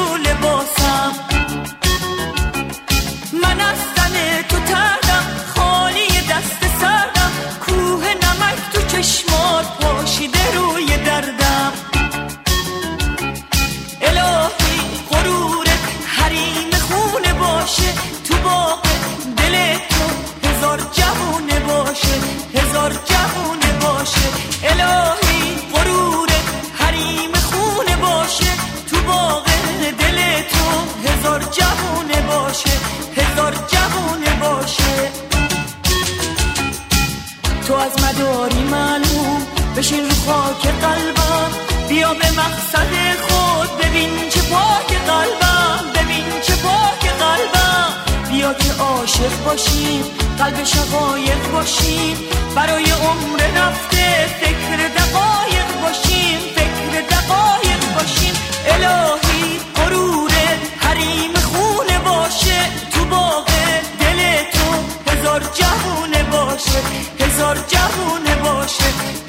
رو لباسم. من از تن تو تردم، خالی دست سردم، کوه نمک تو چشمات پاشیده روی دردم. الهی غرورت حریم خونه باشه، تو باغ دل تو هزار جوونه باشه، هزار جوونه باشه. الهی غرورت حریم خونه باشه، تو باغ دل تو هزار جوونه باشه، هزار جوونه باشه. تو از مداری معلوم بشین رو خاک قلبم، بیا به مقصد خود ببین چه پاک قلبم، ببین چه پاک قلبم. بیا که عاشق باشیم، قلب شقایق باشیم، برای عمر رفته فکر دقایق باشیم، فکر دقایق باشیم. الهی غرورت حریم خونه باشه، تو باغ دل تو هزار جوونه باشه، هزار جوونه باشه.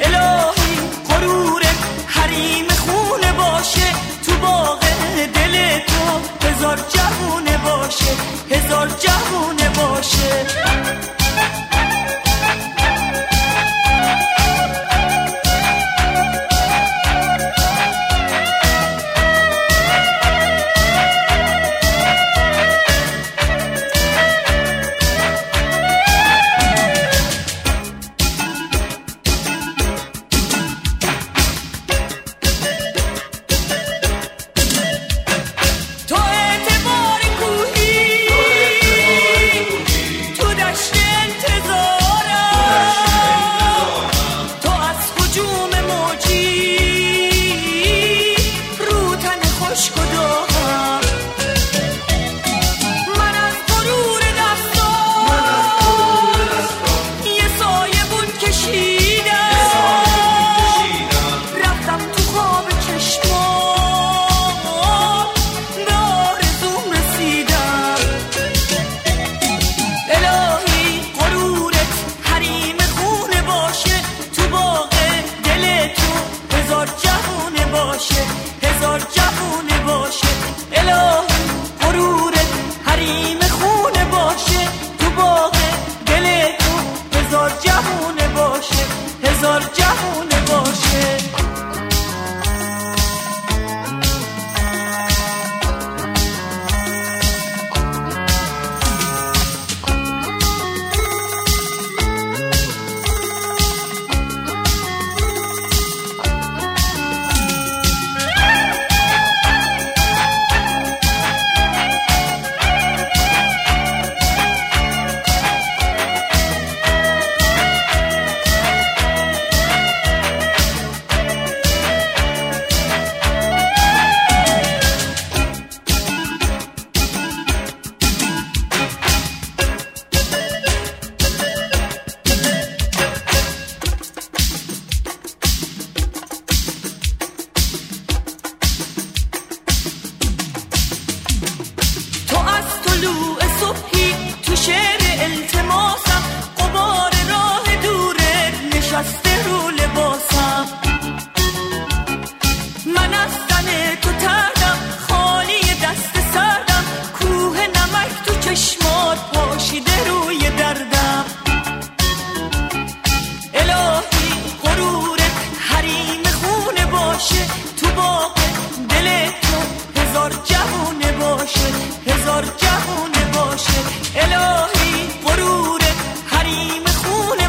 الهی غرورت حریم خونه باشه، تو باغ دل تو هزار جوونه باشه، هزار جوونه باشه.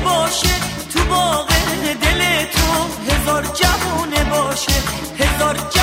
هزار